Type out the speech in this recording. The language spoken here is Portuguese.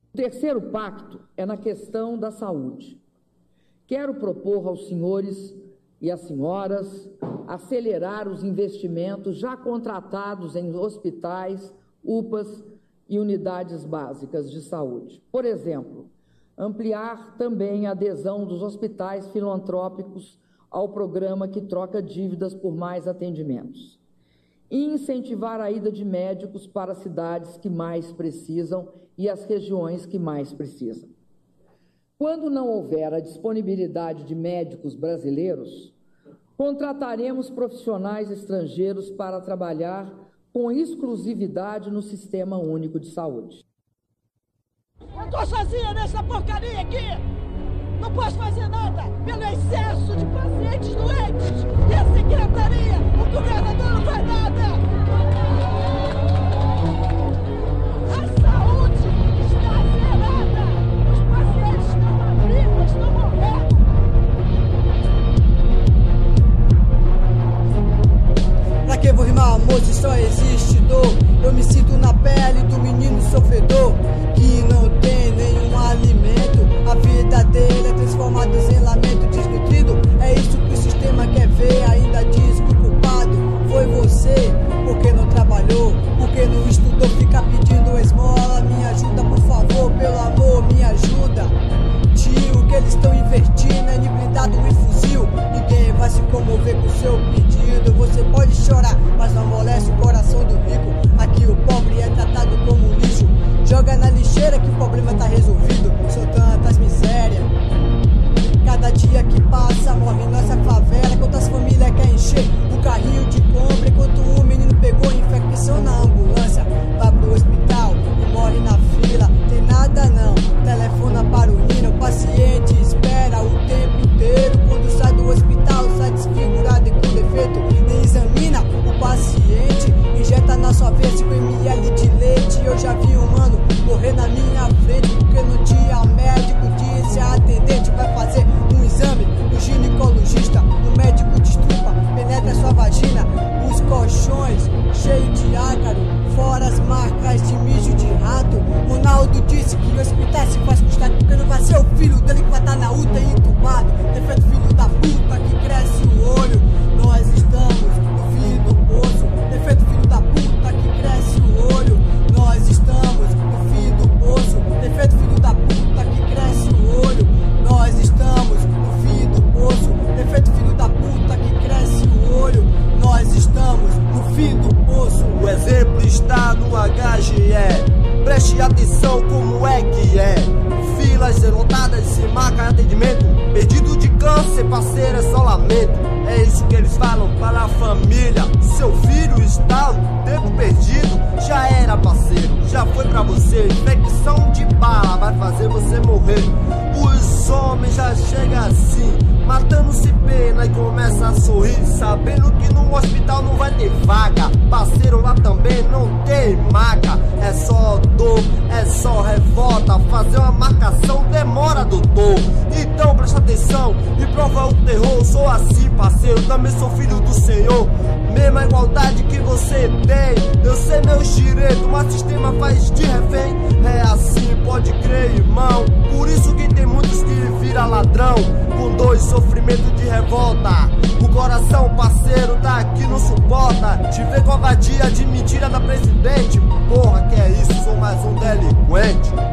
O terceiro pacto é na questão da saúde. Quero propor aos senhores e às senhoras acelerar os investimentos já contratados em hospitais, UPAs e unidades básicas de saúde. Por exemplo, ampliar também a adesão dos hospitais filantrópicos ao programa que troca dívidas por mais atendimentos. E incentivar a ida de médicos para as cidades que mais precisam e as regiões que mais precisam. Quando não houver a disponibilidade de médicos brasileiros, contrataremos profissionais estrangeiros para trabalhar com exclusividade no Sistema Único de Saúde. Eu estou sozinha nessa porcaria aqui! Não posso fazer nada pelo excesso de pacientes doentes! E a secretaria, o governador não faz nada! A saúde está zerada! Os pacientes estão a vida, estão morrendo! Pra que vou rimar, amor, se só existe dor? Eu me sinto na pele do menino sofredor que não tem nenhum alimento. A vida dele é transformada em lamento desnutrido. É isso que o sistema quer ver, ainda diz que o culpado foi você. Porque não trabalhou, porque não estudou, fica pedindo esmola. Me ajuda, por favor, pelo amor, me ajuda. Tio, que eles estão invertindo é de blindado e fuzil. Ninguém vai se comover com seu pedido. Você pode chorar, mas não amolece o coração do rico. Aqui o pobre é tratado como lixo. Joga na lixeira que o problema tá resolvido. São tantas misérias. Cada dia que passa morre nossa favela. Quantas famílias quer encher o carrinho de compra, enquanto o menino pegou infecção na ambulância, vai pro hospital e morre na fila. Tem nada não, telefona para o Nino. O paciente espera o tempo inteiro. Quando sai do hospital sai desfigurado e com defeito. Nem examina o paciente, injeta na sua veia 5 ml de leite. Eu já vi um mano morrer na minha frente porque não tinha médico. Disse a atendente vai fazer um exame no ginecologista. O médico destrupa, penetra sua vagina, os colchões cheios de ácaro, fora as marcas de mijo de rato. Ronaldo disse que o hospital se faz custar porque não vai ser o filho dele que vai estar na UTI entubado. Defeito filho da puta que cresce o olho. Nós estamos no fim do poço. Defeito filho da puta que cresce o olho. Nós estamos no fim do poço. Defeito filho da puta que cresce o olho. Nós estamos no fim do poço. Defeito filho da puta que cresce o olho. Nós estamos no fim do poço. O exemplo está no HGE. Preste atenção como é que é. Filas lotadas e marca atendimento. Perdido de câncer, parceiro, é só lamento. É isso que eles falam para a família. Seu filho está no tempo perdido. Já era, parceiro, já foi pra você. Infecção de bala vai fazer você morrer. Os homens já chegam assim, matando-se pena e começa a sorrir, sabendo que no hospital não vai ter vaga. Parceiro, lá também não tem maca. É só dor, é só revolta. Fazer uma marcação demora, doutor. Então presta atenção e prova o terror. Sou assim, parceiro, também sou filho do Senhor. Mesma igualdade que você tem, eu sei meus direitos, mas o sistema faz de refém. É assim, pode crer, irmão. Por isso que tem muitos que vira ladrão, com dor e sofrimento de revolta. O coração, parceiro, daqui não suporta te ver covardia de mentira da presidente. Porra, que é isso, sou mais um delinquente.